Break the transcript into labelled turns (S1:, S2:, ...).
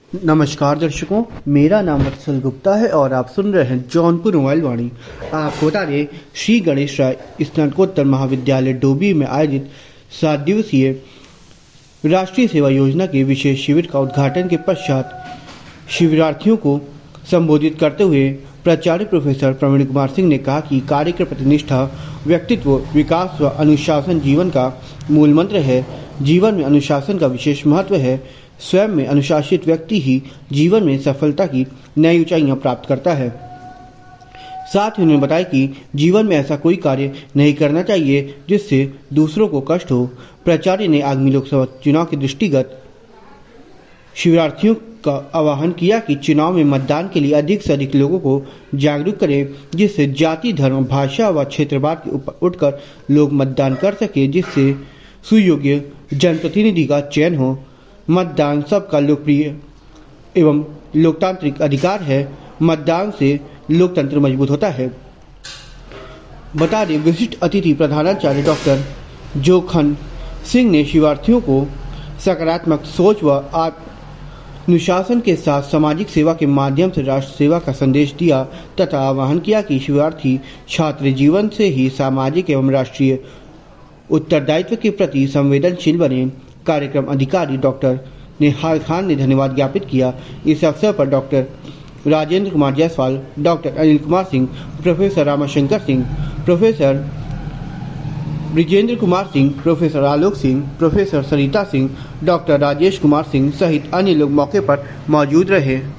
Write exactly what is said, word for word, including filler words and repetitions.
S1: नमस्कार दर्शकों, मेरा नाम वत्सल गुप्ता है और आप सुन रहे हैं जौनपुर मोबाइल वाणी। आपको बता दें, श्री गणेश राय स्नातकोत्तर महाविद्यालय डोभी में आयोजित सात दिवसीय राष्ट्रीय सेवा योजना के विशेष शिविर का उद्घाटन के पश्चात शिविरार्थियों को संबोधित करते हुए प्राचार्य प्रोफेसर प्रवीण कुमार सिंह ने कहा कि कार्य के प्रति निष्ठा, व्यक्तित्व विकास व अनुशासन जीवन का मूल मंत्र है। जीवन में अनुशासन का विशेष महत्व है। स्वयं में अनुशासित व्यक्ति ही जीवन में सफलता की नई ऊंचाइयां प्राप्त करता है। साथ ही उन्होंने बताया कि जीवन में ऐसा कोई कार्य नहीं करना चाहिए जिससे दूसरों को कष्ट हो। प्राचार्य ने आगामी लोकसभा चुनाव के दृष्टिगत शिविरार्थियों का आह्वान किया कि चुनाव में मतदान के लिए अधिक से अधिक लोगों को जागरूक करें, जिससे जाति, धर्म, भाषा व क्षेत्रवाद के ऊपर उठकर लोग मतदान कर सके, जिससे सुयोग्य जनप्रतिनिधि का चयन हो। मतदान सबका लोकप्रिय एवं लोकतांत्रिक अधिकार है। मतदान से लोकतंत्र मजबूत होता है। बता दें, विशिष्ट अतिथि प्रधानाचार्य डॉक्टर जोखन सिंह ने शिविरार्थियों को सकारात्मक सोच व अनुशासन के साथ सामाजिक सेवा के माध्यम से राष्ट्र सेवा का संदेश दिया तथा आह्वान किया कि शिविरार्थी छात्र जीवन से ही सामाजिक एवं राष्ट्रीय उत्तरदायित्व के प्रति संवेदनशील बने। कार्यक्रम अधिकारी डॉक्टर नेहाल खान ने धन्यवाद ज्ञापित किया। इस अवसर पर doctor Rajendra Kumar Jaiswal, doctor Anil Kumar Singh, professor Ramashankar Singh, professor Brijendra Kumar Singh, professor Alok Singh, professor Sarita Singh, doctor Rajesh Kumar Singh सहित अन्य लोग मौके पर मौजूद रहे।